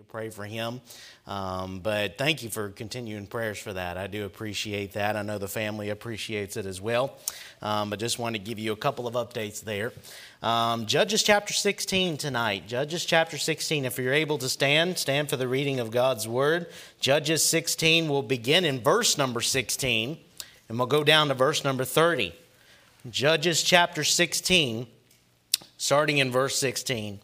pray for him. But thank you for continuing prayers for that. I do appreciate that. I know the family appreciates it as well. But just want to give you a couple of updates there. Judges chapter 16 tonight. Judges chapter 16. If you're able to stand for the reading of God's word. Judges 16 will begin in verse number 16, and we'll go down to verse number 30. Judges chapter 16, starting in verse 16.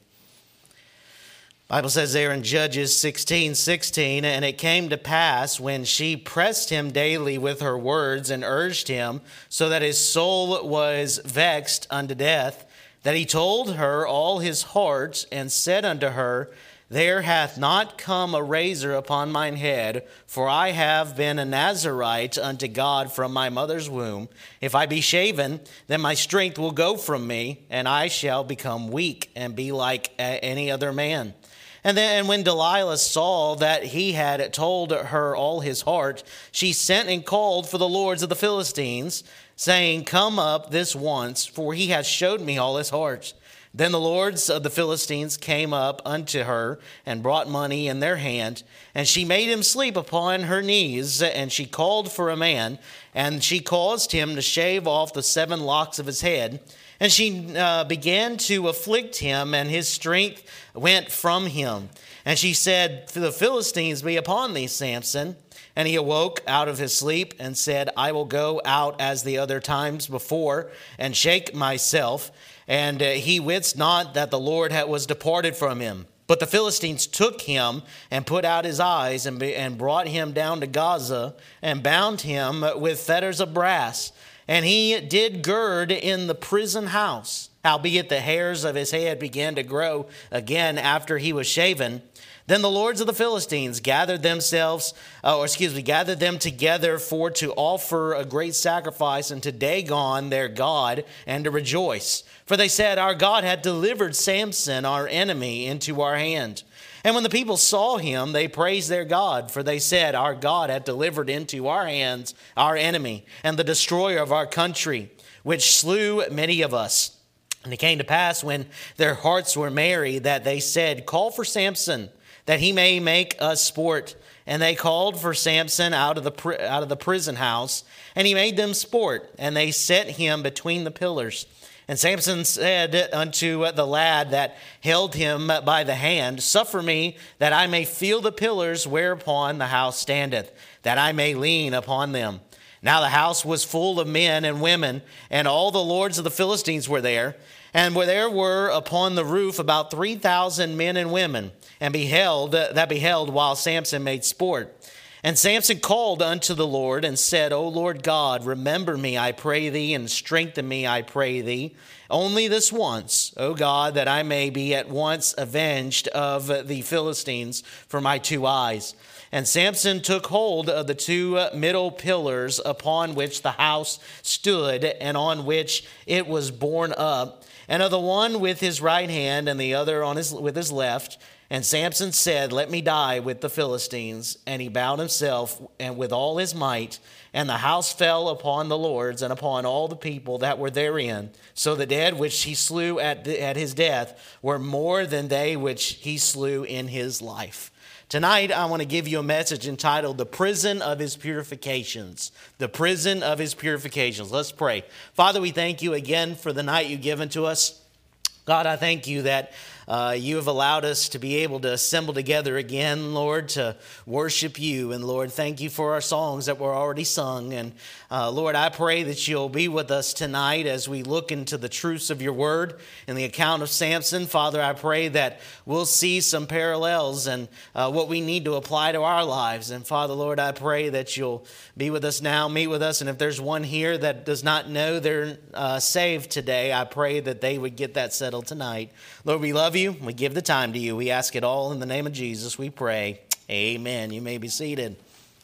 Bible says there in Judges 16:16, and it came to pass when she pressed him daily with her words and urged him, so that his soul was vexed unto death, that he told her all his heart, and said unto her, There hath not come a razor upon mine head, for I have been a Nazarite unto God from my mother's womb. If I be shaven, then my strength will go from me, and I shall become weak and be like any other man. And when Delilah saw that he had told her all his heart, she sent and called for the lords of the Philistines, saying, Come up this once, for he hath showed me all his heart. Then the lords of the Philistines came up unto her, and brought money in their hand, and she made him sleep upon her knees, and she called for a man, and she caused him to shave off the 7 locks of his head. And she began to afflict him, and his strength went from him. And she said, The Philistines be upon thee, Samson. And he awoke out of his sleep and said, I will go out as the other times before, and shake myself. And he wist not that the Lord was departed from him. But the Philistines took him and put out his eyes, and brought him down to Gaza, and bound him with fetters of brass. And he did gird in the prison house. Howbeit the hairs of his head began to grow again after he was shaven. Then the lords of the Philistines gathered them together for to offer a great sacrifice unto Dagon their god, and to rejoice. For they said, Our God had delivered Samson our enemy into our hand. And when the people saw him, they praised their God, for they said, Our God hath delivered into our hands our enemy, and the destroyer of our country, which slew many of us. And it came to pass, when their hearts were merry, that they said, Call for Samson, that he may make us sport. And they called for Samson out of the prison house, and he made them sport, and they set him between the pillars. And Samson said unto the lad that held him by the hand, Suffer me that I may feel the pillars whereupon the house standeth, that I may lean upon them. Now the house was full of men and women, and all the lords of the Philistines were there. And there were upon the roof about 3,000 men and women, and beheld while Samson made sport. And Samson called unto the Lord and said, O Lord God, remember me, I pray thee, and strengthen me, I pray thee. Only this once, O God, that I may be at once avenged of the Philistines for my 2 eyes. And Samson took hold of the 2 middle pillars upon which the house stood, and on which it was borne up, and of the one with his right hand, and the other with his left. And Samson said, Let me die with the Philistines. And he bowed himself and with all his might. And the house fell upon the lords and upon all the people that were therein. So the dead which he slew at his death were more than they which he slew in his life. Tonight, I want to give you a message entitled, The Prison of His Purifications. The Prison of His Purifications. Let's pray. Father, we thank you again for the night you've given to us. God, I thank you that you have allowed us to be able to assemble together again, Lord, to worship you. And Lord, thank you for our songs that were already sung. And Lord, I pray that you'll be with us tonight as we look into the truths of your word and the account of Samson. Father, I pray that we'll see some parallels and what we need to apply to our lives. And Father, Lord, I pray that you'll be with us now, meet with us. And if there's one here that does not know they're saved today, I pray that they would get that settled tonight. Lord, we love you. We give the time to you. We ask it all in the name of Jesus. We pray. Amen. You may be seated.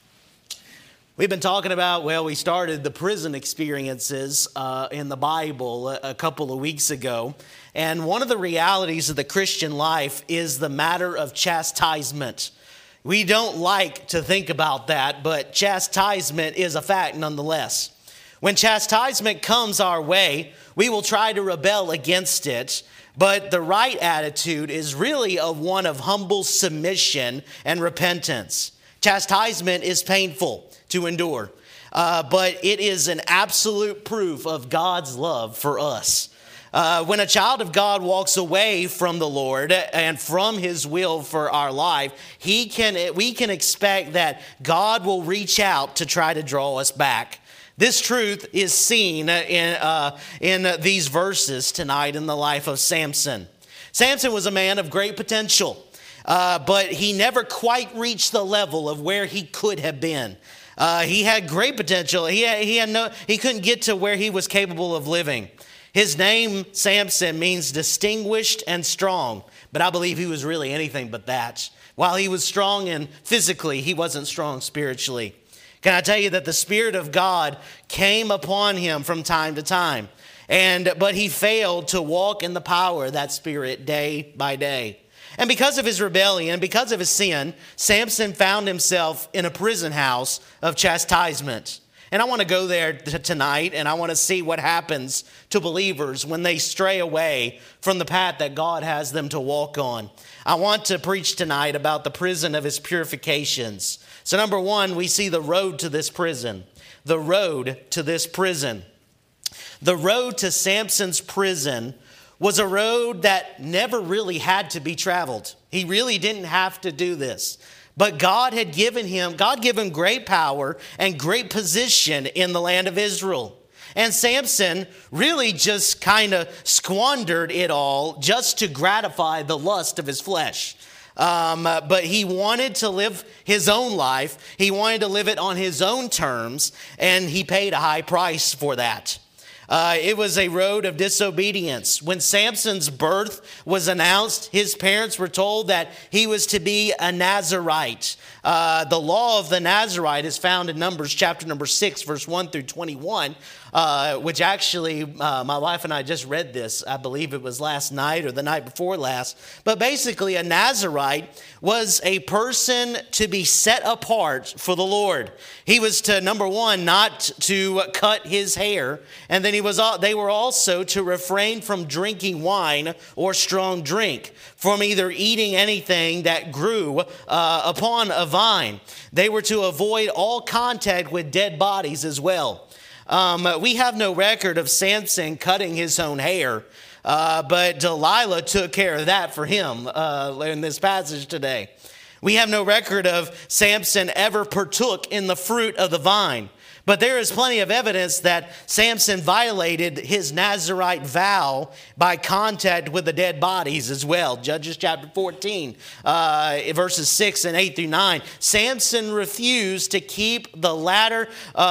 We've been talking about, we started the prison experiences in the Bible a couple of weeks ago. And one of the realities of the Christian life is the matter of chastisement. We don't like to think about that, but chastisement is a fact nonetheless. When chastisement comes our way, we will try to rebel against it. But the right attitude is really one of humble submission and repentance. Chastisement is painful to endure, but it is an absolute proof of God's love for us. When a child of God walks away from the Lord and from his will for our life, we can expect that God will reach out to try to draw us back. This truth is seen in these verses tonight in the life of Samson. Samson was a man of great potential, but he never quite reached the level of where he could have been. He had great potential. He couldn't get to where he was capable of living. His name, Samson, means distinguished and strong, but I believe he was really anything but that. While he was strong and physically, he wasn't strong spiritually. Can I tell you that the Spirit of God came upon him from time to time, but he failed to walk in the power of that Spirit day by day. And because of his rebellion, because of his sin, Samson found himself in a prison house of chastisement. And I want to go there tonight, and I want to see what happens to believers when they stray away from the path that God has them to walk on. I want to preach tonight about the prison of his purifications. So number one, we see the road to this prison. The road to this prison. The road to Samson's prison was a road that never really had to be traveled. He really didn't have to do this. But God gave him great power and great position in the land of Israel. And Samson really just kind of squandered it all just to gratify the lust of his flesh. But he wanted to live his own life. He wanted to live it on his own terms, and he paid a high price for that. It was a road of disobedience. When Samson's birth was announced, his parents were told that he was to be a Nazirite. The law of the Nazirite is found in Numbers chapter number 6, verse 1 through 21, which actually my wife and I just read this. I believe it was last night or the night before last. But basically, a Nazirite was a person to be set apart for the Lord. He was to, number one, not to cut his hair, and then they were also to refrain from drinking wine or strong drink, from either eating anything that grew upon a vine. They were to avoid all contact with dead bodies as well. We have no record of Samson cutting his own hair, but Delilah took care of that for him in this passage today. We have no record of Samson ever partook in the fruit of the vine. But there is plenty of evidence that Samson violated his Nazirite vow by contact with the dead bodies as well. Judges chapter 14, verses 6 and 8 through 9. Samson refused to keep the letter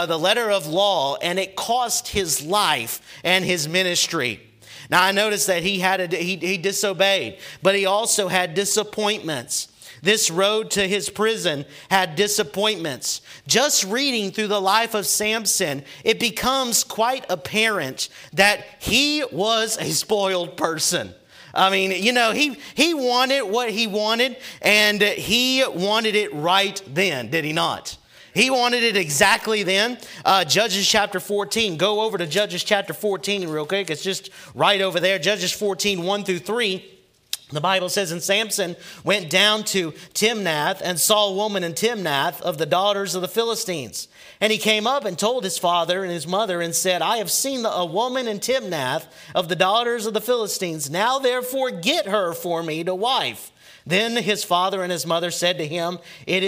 of law, and it cost his life and his ministry. Now I noticed that he disobeyed, but he also had disappointments. This road to his prison had disappointments. Just reading through the life of Samson, it becomes quite apparent that he was a spoiled person. I mean, he wanted what he wanted, and he wanted it right then, did he not? He wanted it exactly then. Judges chapter 14. Go over to Judges chapter 14 real quick. It's just right over there. Judges 14, 1 through 3. The Bible says, and Samson went down to Timnath and saw a woman in Timnath of the daughters of the Philistines. And he came up and told his father and his mother and said, I have seen a woman in Timnath of the daughters of the Philistines. Now therefore get her for me to wife. Then his father and his mother said to him,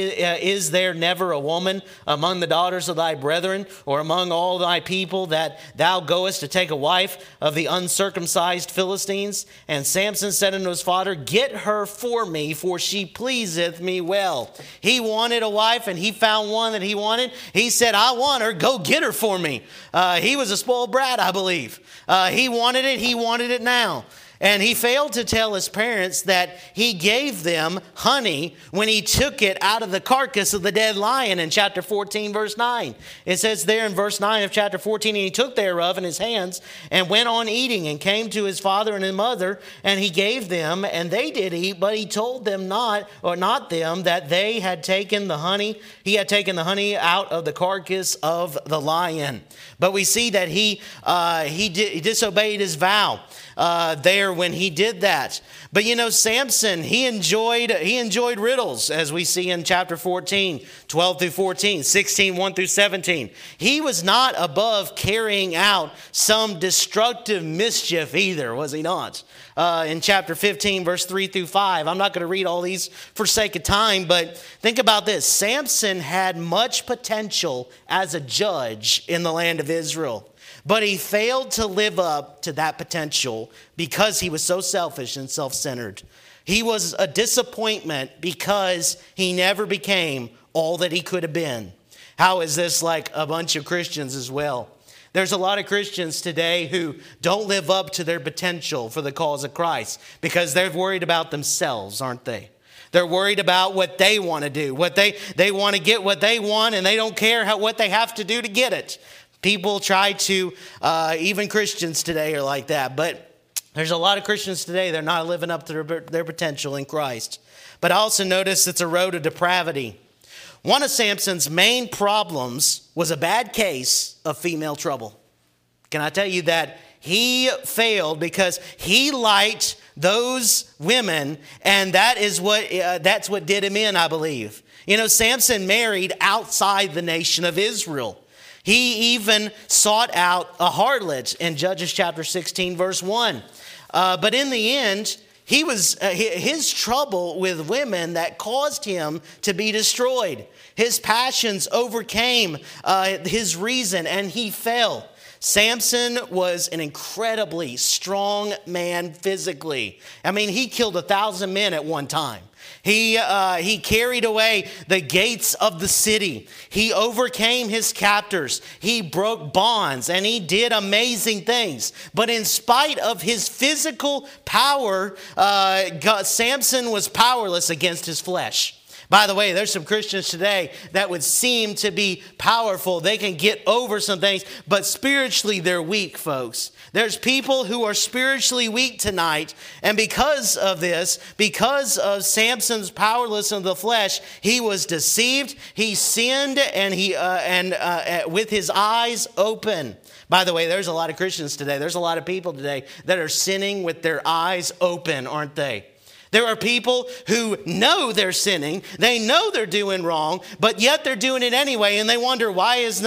Is there never a woman among the daughters of thy brethren, or among all thy people, that thou goest to take a wife of the uncircumcised Philistines? And Samson said unto his father, Get her for me, for she pleaseth me well. He wanted a wife, and he found one that he wanted. He said, I want her, go get her for me. He was a spoiled brat, I believe. He wanted it now. And he failed to tell his parents that he gave them honey when he took it out of the carcass of the dead lion in chapter 14, verse 9. It says there in verse 9 of chapter 14, and he took thereof in his hands and went on eating and came to his father and his mother, and he gave them, and they did eat, but he told them not them, that they had taken the honey. He had taken the honey out of the carcass of the lion. But we see that he disobeyed his vow. There there when he did that. But Samson, he enjoyed riddles, as we see in chapter 14, 12 through 14, 16, 1 through 17. He was not above carrying out some destructive mischief either, was he not? In chapter 15, verse 3 through 5. I'm not going to read all these for sake of time, but think about this. Samson had much potential as a judge in the land of Israel, but he failed to live up to that potential because he was so selfish and self-centered. He was a disappointment because he never became all that he could have been. How is this like a bunch of Christians as well? There's a lot of Christians today who don't live up to their potential for the cause of Christ because they're worried about themselves, aren't they? They're worried about what they want to do, what they want to get what they want, and they don't care what they have to do to get it. People try to, even Christians today are like that. But there's a lot of Christians today, they're not living up to their potential in Christ. But I also notice it's a road of depravity. One of Samson's main problems was a bad case of female trouble. Can I tell you that he failed because he liked those women, and that's what did him in, I believe. Samson married outside the nation of Israel. He even sought out a harlot in Judges chapter 16, verse 1. But in the end, his trouble with women that caused him to be destroyed. His passions overcame his reason, and he fell. Samson was an incredibly strong man physically. I mean, he killed 1,000 men at one time. He carried away the gates of the city. He overcame his captors. He broke bonds, and he did amazing things. But in spite of his physical power, Samson was powerless against his flesh. By the way, there's some Christians today that would seem to be powerful. They can get over some things, but spiritually they're weak, folks. There's people who are spiritually weak tonight, and because of this, because of Samson's powerlessness of the flesh, he was deceived, he sinned, and with his eyes open. By the way, there's a lot of Christians today. There's a lot of people today that are sinning with their eyes open, aren't they? There are people who know they're sinning, they know they're doing wrong, but yet they're doing it anyway, and they wonder, why is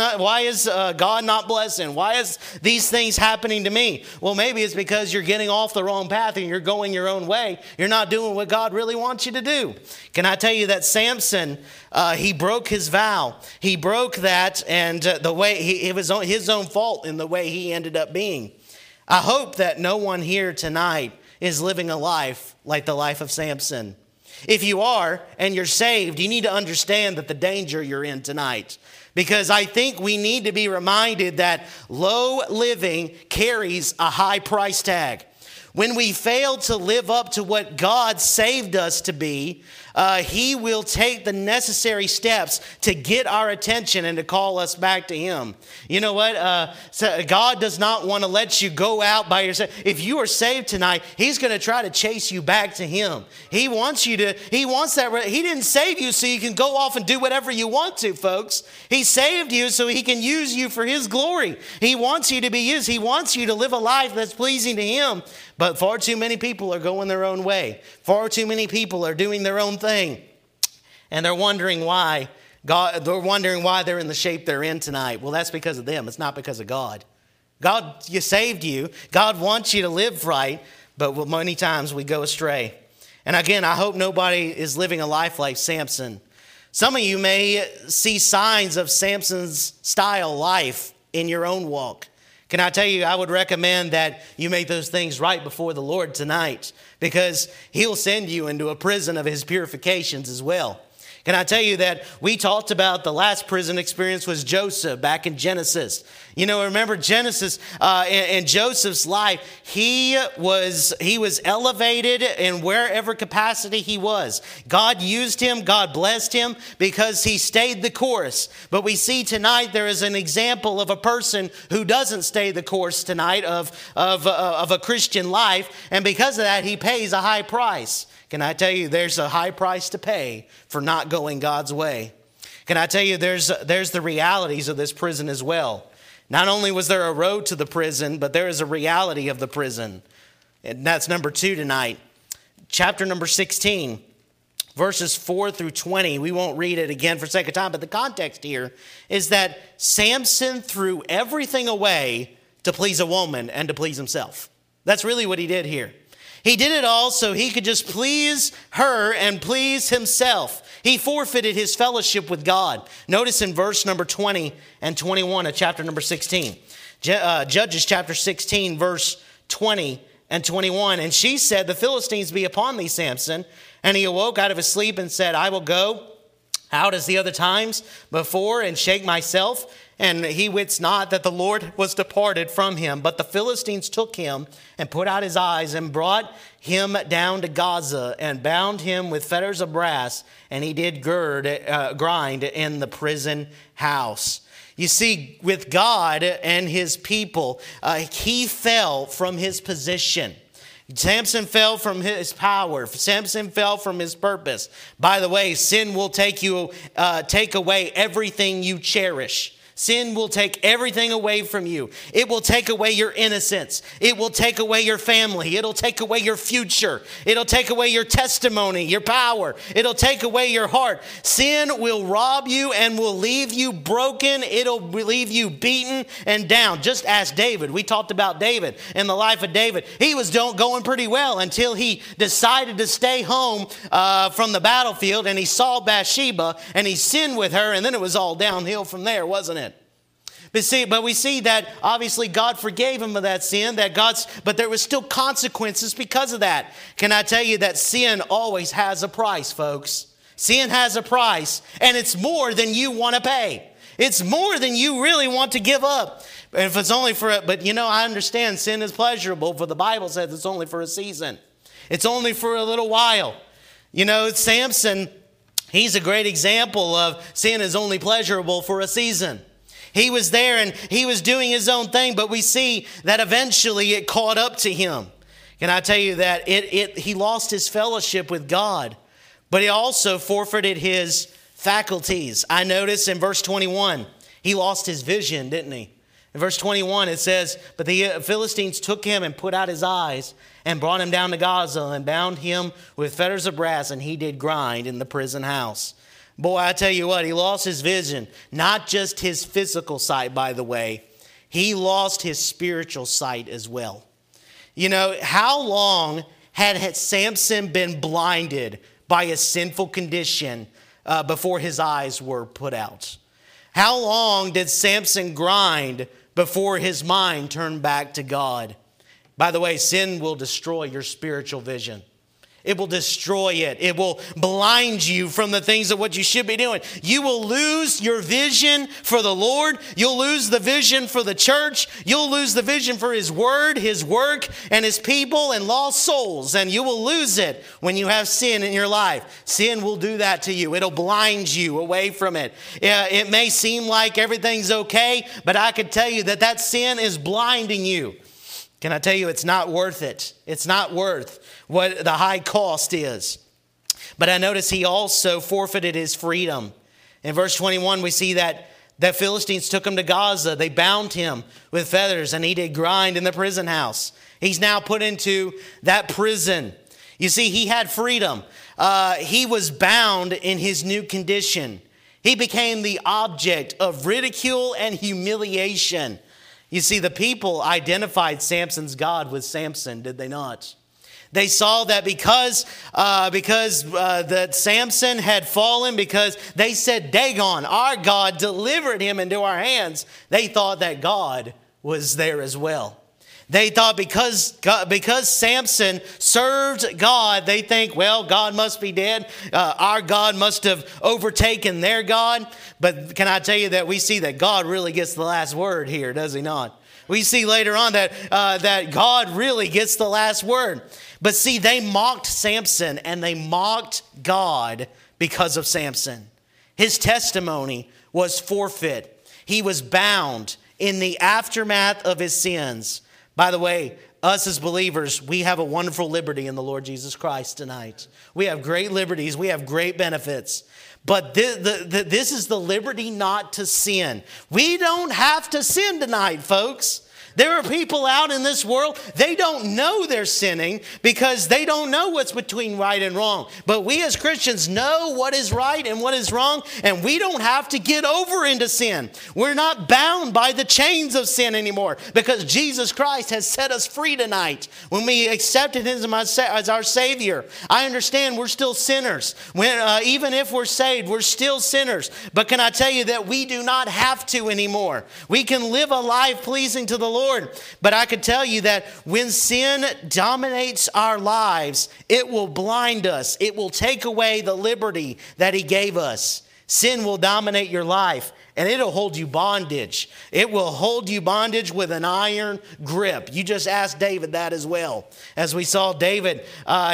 God not blessing? Why is these things happening to me? Well, maybe it's because you're getting off the wrong path and you're going your own way. You're not doing what God really wants you to do. Can I tell you that Samson, he broke his vow. He broke that, and it was his own fault in the way he ended up being. I hope that no one here tonight is living a life like the life of Samson. If you are and you're saved, you need to understand that the danger you're in tonight. Because I think we need to be reminded that low living carries a high price tag. When we fail to live up to what God saved us to be, He will take the necessary steps to get our attention and to call us back to Him. You know what? So God does not want to let you go out by yourself. If you are saved tonight, He's going to try to chase you back to Him. He wants that. He didn't save you so you can go off and do whatever you want to, folks. He saved you so He can use you for His glory. He wants you to be used. He wants you to live a life that's pleasing to Him. But far too many people are going their own way. Far too many people are doing their own thing. And they're wondering why they're in the shape they're in tonight. Well, that's because of them. It's not because of God. God saved you. God wants you to live right. But many times we go astray. And again, I hope nobody is living a life like Samson. Some of you may see signs of Samson's style life in your own walk. Can I tell you, I would recommend that you make those things right before the Lord tonight, because He'll send you into a prison of His purifications as well. Can I tell you that we talked about the last prison experience was Joseph back in Genesis. You know, remember Genesis in Joseph's life, he was elevated in wherever capacity he was. God used him, God blessed him because he stayed the course. But we see tonight there is an example of a person who doesn't stay the course tonight of a Christian life, and because of that he pays a high price. Can I tell you there's a high price to pay for not going God's way? Can I tell you there's the realities of this prison as well? Not only was there a road to the prison, but there is a reality of the prison. And that's number 2 tonight. Chapter number 16, verses 4 through 20. We won't read it again for sake of time, but the context here is that Samson threw everything away to please a woman and to please himself. That's really what he did here. He did it all so he could just please her and please himself. He forfeited his fellowship with God. Notice in verse number 20 and 21 of chapter number 16. Judges chapter 16, verse 20 and 21. And she said, "The Philistines be upon thee, Samson." And he awoke out of his sleep and said, "I will go out as the other times before and shake myself." And he wits not that the Lord was departed from him. But the Philistines took him and put out his eyes and brought him down to Gaza and bound him with fetters of brass. And he did grind in the prison house. You see, with God and his people, he fell from his position. Samson fell from his power. Samson fell from his purpose. By the way, sin will take away everything you cherish. Sin will take everything away from you. It will take away your innocence. It will take away your family. It'll take away your future. It'll take away your testimony, your power. It'll take away your heart. Sin will rob you and will leave you broken. It'll leave you beaten and down. Just ask David. We talked about David and the life of David. He was going pretty well until he decided to stay home from the battlefield, and he saw Bathsheba and he sinned with her, and then it was all downhill from there, wasn't it? But we see that obviously God forgave him of that sin, but there was still consequences because of that. Can I tell you that sin always has a price, folks? Sin has a price, and it's more than you want to pay. It's more than you really want to give up. If it's only but I understand sin is pleasurable, for the Bible says it's only for a season. It's only for a little while. Samson, he's a great example of sin is only pleasurable for a season. He was there and he was doing his own thing, but we see that eventually it caught up to him. Can I tell you that he lost his fellowship with God, but he also forfeited his faculties. I notice in verse 21, he lost his vision, didn't he? In verse 21, it says, "But the Philistines took him and put out his eyes and brought him down to Gaza and bound him with fetters of brass, and he did grind in the prison house." Boy, I tell you what, he lost his vision. Not just his physical sight, by the way. He lost his spiritual sight as well. How long had Samson been blinded by a sinful condition before his eyes were put out? How long did Samson grind before his mind turned back to God? By the way, sin will destroy your spiritual vision. It will destroy it. It will blind you from the things of what you should be doing. You will lose your vision for the Lord. You'll lose the vision for the church. You'll lose the vision for His Word, His work, and His people and lost souls. And you will lose it when you have sin in your life. Sin will do that to you. It'll blind you away from it. It may seem like everything's okay, but I can tell you that sin is blinding you. Can I tell you it's not worth it? It's not worth what the high cost is. But I notice he also forfeited his freedom. In verse 21, we see that the Philistines took him to Gaza. They bound him with feathers, and he did grind in the prison house. He's now put into that prison. You see, he had freedom. He was bound in his new condition. He became the object of ridicule and humiliation. You see, the people identified Samson's God with Samson, did they not? They saw that because that Samson had fallen, because they said, Dagon, our God, delivered him into our hands. They thought that God was there as well. They thought because Samson served God, they think, well, God must be dead. Our God must have overtaken their God. But can I tell you that we see that God really gets the last word here, does he not? We see later on that God really gets the last word. But see, they mocked Samson and they mocked God because of Samson. His testimony was forfeit. He was bound in the aftermath of his sins. By the way, us as believers, we have a wonderful liberty in the Lord Jesus Christ tonight. We have great liberties. We have great benefits. But this is the liberty not to sin. We don't have to sin tonight, folks. There are people out in this world, they don't know they're sinning because they don't know what's between right and wrong. But we as Christians know what is right and what is wrong, and we don't have to get over into sin. We're not bound by the chains of sin anymore because Jesus Christ has set us free tonight. When we accepted Him as our Savior, I understand we're still sinners. Even if we're saved, we're still sinners. But can I tell you that we do not have to anymore? We can live a life pleasing to the Lord. But I can tell you that when sin dominates our lives, it will blind us. It will take away the liberty that He gave us. Sin will dominate your life, and it'll hold you bondage. It will hold you bondage with an iron grip. You just asked David that as well. As we saw David,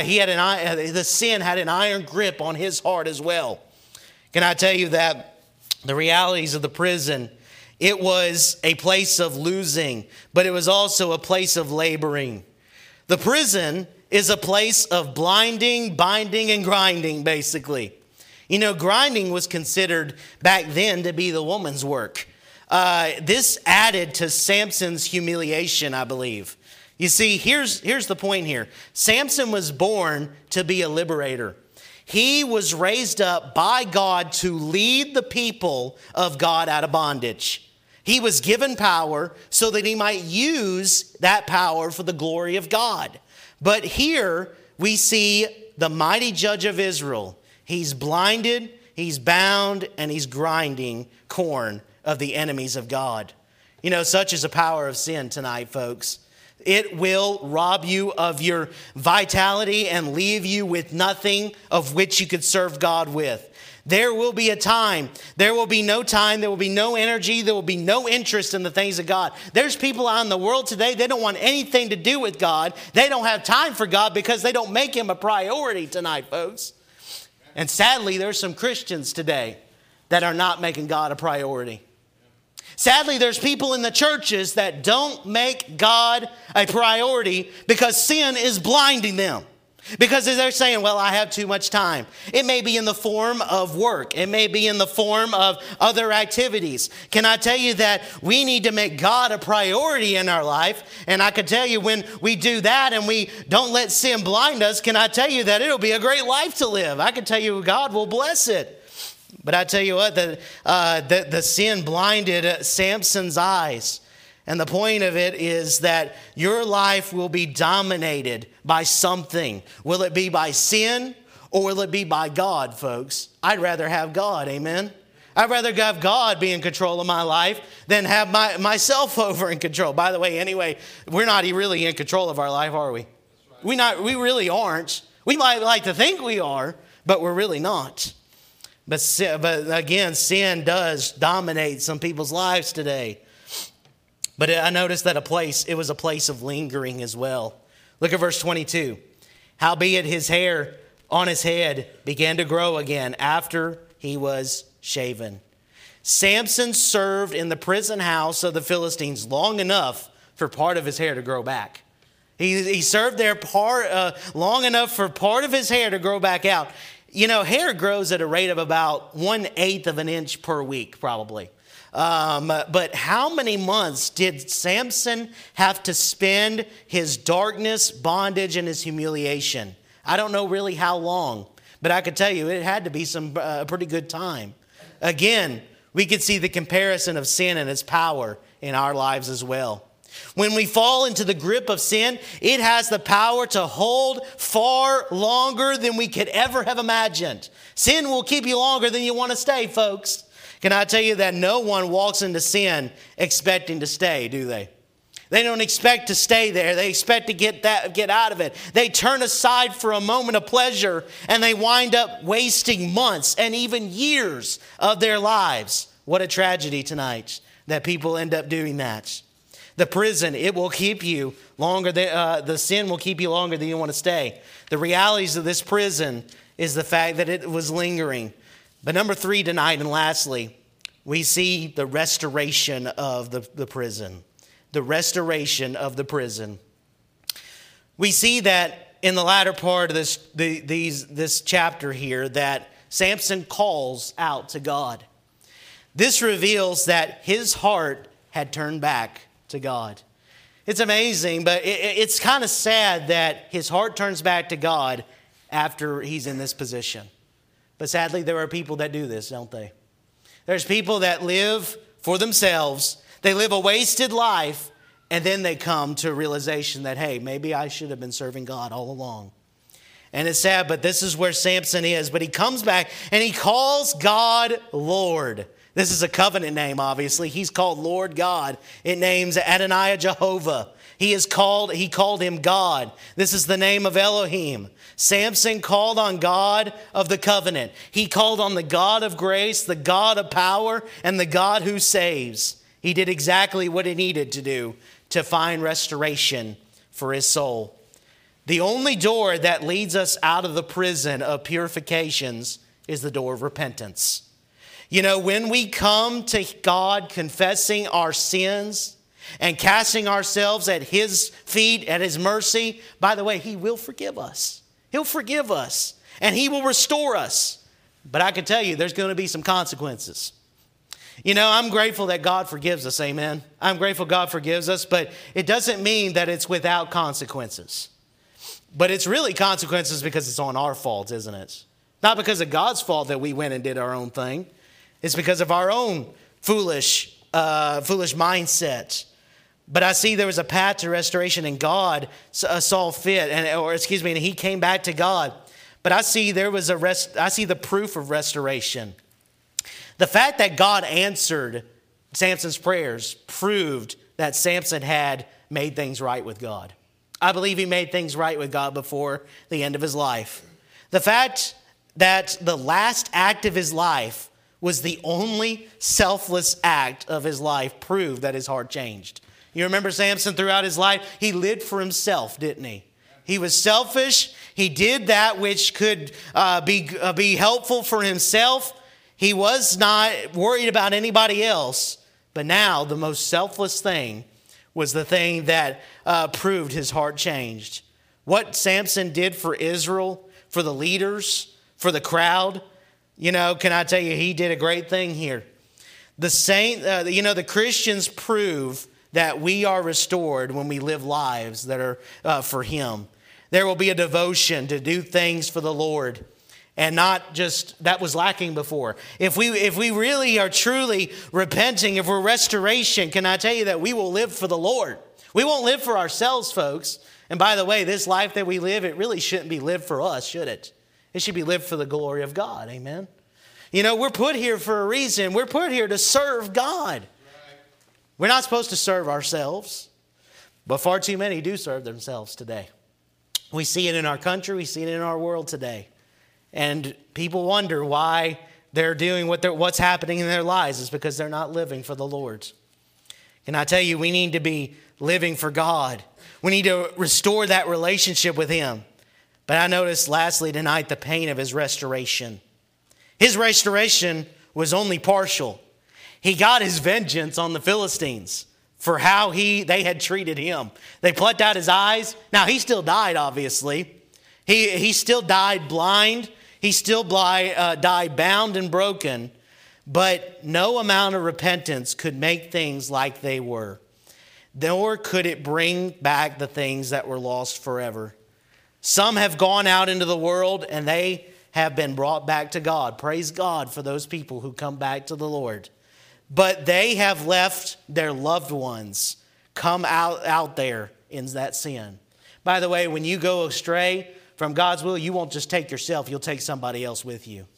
the sin had an iron grip on his heart as well. Can I tell you that the realities of the prison, it was a place of losing, but it was also a place of laboring. The prison is a place of blinding, binding, and grinding, basically. You know, grinding was considered back then to be the woman's work. This added to Samson's humiliation, I believe. You see, here's the point here. Samson was born to be a liberator. He was raised up by God to lead the people of God out of bondage. He was given power so that he might use that power for the glory of God. But here we see the mighty judge of Israel. He's blinded, he's bound, and he's grinding corn of the enemies of God. You know, such is the power of sin tonight, folks. It will rob you of your vitality and leave you with nothing of which you could serve God with. There will be a time. There will be no time. There will be no energy. There will be no interest in the things of God. There's people out in the world today, they don't want anything to do with God. They don't have time for God because they don't make Him a priority tonight, folks. And sadly, there's some Christians today that are not making God a priority. Sadly, there's people in the churches that don't make God a priority because sin is blinding them. Because they're saying, well, I have too much time. It may be in the form of work. It may be in the form of other activities. Can I tell you that we need to make God a priority in our life? And I can tell you when we do that and we don't let sin blind us, can I tell you that it'll be a great life to live? I can tell you God will bless it. But I tell you what, the sin blinded Samson's eyes. And the point of it is that your life will be dominated by something. Will it be by sin or will it be by God, folks? I'd rather have God, amen? I'd rather have God be in control of my life than have myself over in control. By the way, anyway, we're not really in control of our life, are we? We really aren't. We might like to think we are, but we're really not. But again, sin does dominate some people's lives today. But I noticed that it was a place of lingering as well. Look at verse 22. Howbeit his hair on his head began to grow again after he was shaven. Samson served in the prison house of the Philistines long enough for part of his hair to grow back. He served there long enough for part of his hair to grow back out. You know, hair grows at a rate of about 1/8 of an inch per week, probably. But how many months did Samson have to spend his darkness, bondage, and his humiliation? I don't know really how long, but I could tell you it had to be a pretty good time. Again, we could see the comparison of sin and its power in our lives as well. When we fall into the grip of sin, it has the power to hold far longer than we could ever have imagined. Sin will keep you longer than you want to stay, folks. Can I tell you that no one walks into sin expecting to stay, do they? They don't expect to stay there. They expect to get out of it. They turn aside for a moment of pleasure and they wind up wasting months and even years of their lives. What a tragedy tonight that people end up doing that. The prison, it will keep you longer. The sin will keep you longer than you want to stay. The realities of this prison is the fact that it was lingering. But number 3 tonight, and lastly, we see the restoration of the prison. The restoration of the prison. We see that in the latter part of this chapter here that Samson calls out to God. This reveals that his heart had turned back to God. It's amazing, but it's kind of sad that his heart turns back to God after he's in this position. But sadly, there are people that do this, don't they? There's people that live for themselves. They live a wasted life, and then they come to a realization that, hey, maybe I should have been serving God all along. And it's sad, but this is where Samson is. But he comes back and he calls God Lord. This is a covenant name, obviously. He's called Lord God. It names Adonai Jehovah. He called him God. This is the name of Elohim. Samson called on God of the covenant. He called on the God of grace, the God of power, and the God who saves. He did exactly what he needed to do to find restoration for his soul. The only door that leads us out of the prison of purifications is the door of repentance. You know, when we come to God confessing our sins and casting ourselves at his feet, at his mercy, by the way, he will forgive us. He'll forgive us and he will restore us. But I can tell you, there's going to be some consequences. You know, I'm grateful that God forgives us, amen. I'm grateful God forgives us, but it doesn't mean that it's without consequences. But it's really consequences because it's on our fault, isn't it? Not because of God's fault that we went and did our own thing. It's because of our own foolish mindset. But I see there was a path to restoration, and God saw fit, and he came back to God. But I see I see the proof of restoration. The fact that God answered Samson's prayers proved that Samson had made things right with God. I believe he made things right with God before the end of his life. The fact that the last act of his life was the only selfless act of his life proved that his heart changed. You remember Samson throughout his life? He lived for himself, didn't he? He was selfish. He did that which could be helpful for himself. He was not worried about anybody else. But now the most selfless thing was the thing that proved his heart changed. What Samson did for Israel, for the leaders, for the crowd, you know, can I tell you, he did a great thing here. The Christians prove that we are restored when we live lives that are for him. There will be a devotion to do things for the Lord. And not just that was lacking before. If we really are truly repenting, if we're restoration, can I tell you that we will live for the Lord? We won't live for ourselves, folks. And by the way, this life that we live, it really shouldn't be lived for us, should it? It should be lived for the glory of God. Amen. You know, we're put here for a reason. We're put here to serve God. We're not supposed to serve ourselves. But far too many do serve themselves today. We see it in our country. We see it in our world today. And people wonder why they're doing what's happening in their lives. It's because they're not living for the Lord. Can I tell you, we need to be living for God. We need to restore that relationship with him. But I noticed lastly tonight the pain of his restoration. His restoration was only partial. He got his vengeance on the Philistines for how they had treated him. They plucked out his eyes. Now, he still died, obviously. He still died blind. He still died bound and broken. But no amount of repentance could make things like they were. Nor could it bring back the things that were lost forever. Some have gone out into the world and they have been brought back to God. Praise God for those people who come back to the Lord. But they have left their loved ones come out there in that sin. By the way, when you go astray from God's will, you won't just take yourself, you'll take somebody else with you.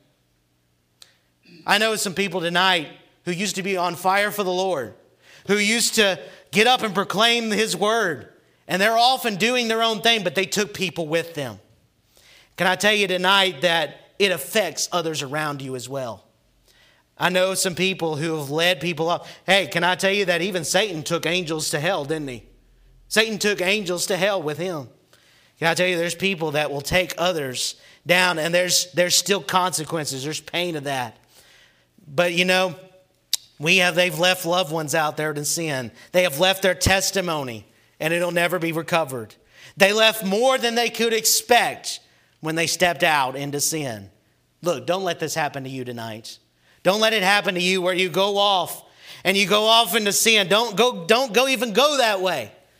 I know some people tonight who used to be on fire for the Lord, who used to get up and proclaim his word, and they're often doing their own thing, but they took people with them. Can I tell you tonight that it affects others around you as well? I know some people who have led people up. Hey, can I tell you that even Satan took angels to hell, didn't he? Satan took angels to hell with him. Can I tell you there's people that will take others down, and there's still consequences. There's pain of that. But you know, they've left loved ones out there to sin. They have left their testimony, and it'll never be recovered. They left more than they could expect when they stepped out into sin. Look, don't let this happen to you tonight. Don't let it happen to you where you go off and you go off into sin. Don't even go that way.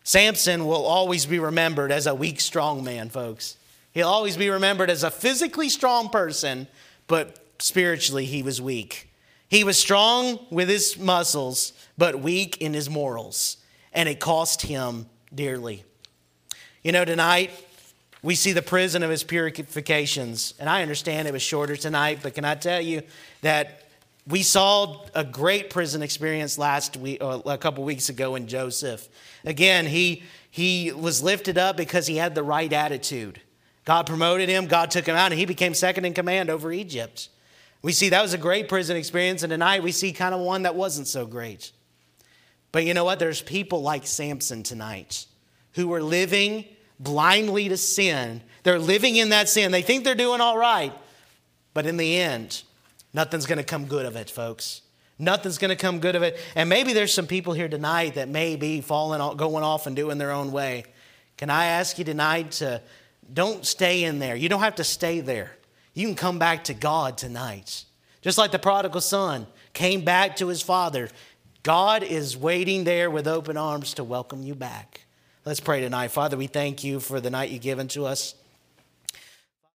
Samson will always be remembered as a weak, strong man, folks. He'll always be remembered as a physically strong person, but spiritually he was weak. He was strong with his muscles, but weak in his morals, and it cost him dearly. You know, tonight we see the prison of his purifications, and I understand it was shorter tonight, but can I tell you that we saw a great prison experience last week, or a couple weeks ago in Joseph. Again, he was lifted up because he had the right attitude. God promoted him, God took him out, and he became second in command over Egypt. We see that was a great prison experience, and tonight we see kind of one that wasn't so great. But you know what? There's people like Samson tonight who are living blindly to sin. They're living in that sin. They think they're doing all right, but in the end, nothing's going to come good of it, folks. Nothing's going to come good of it. And maybe there's some people here tonight that may be going off and doing their own way. Can I ask you tonight to don't stay in there. You don't have to stay there. You can come back to God tonight. Just like the prodigal son came back to his father. God is waiting there with open arms to welcome you back. Let's pray tonight. Father, we thank you for the night you've given to us.